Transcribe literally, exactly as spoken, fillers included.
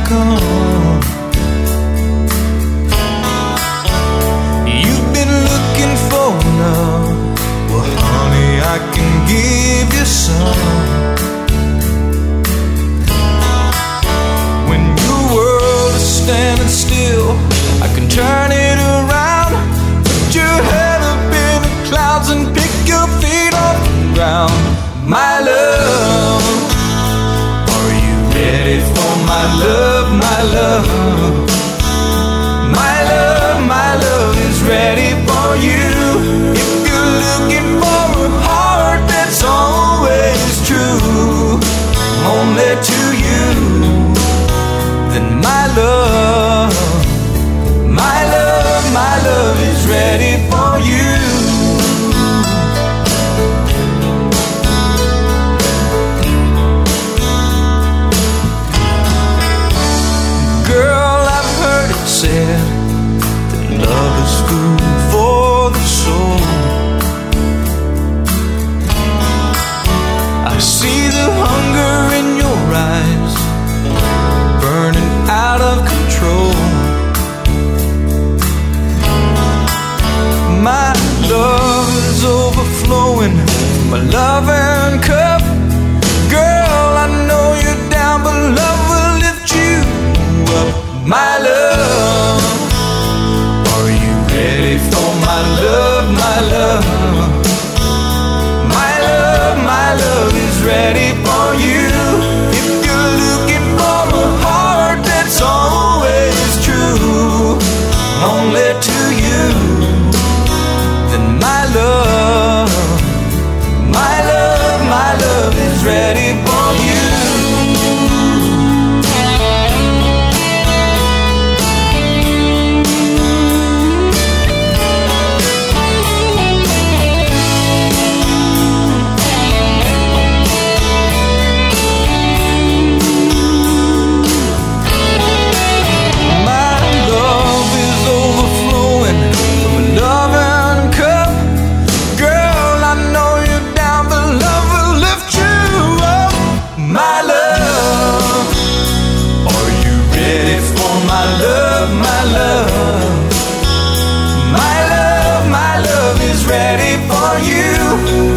come. You've been looking for love. Well, honey, I can give you some. When your world is standing still, I can turn it around. Put your head up in the clouds and pick your feet off the ground. My love, are you ready for my love, my love? My love, my love is ready for you. If you're looking for a heart that's always true, only to you, then my love, my love, my love is ready for you. Girl, I've heard it said that love is food for the soul. I see the hunger in your eyes, burning out of control. My love is overflowing from a loving cup. Girl, I know you're down, but love will lift you up. My love, are you ready for my love, my love? My love, my love is ready for you. If you're looking for a heart that's always true, only to you, then my love, my love, my love is ready for you. Ready for you.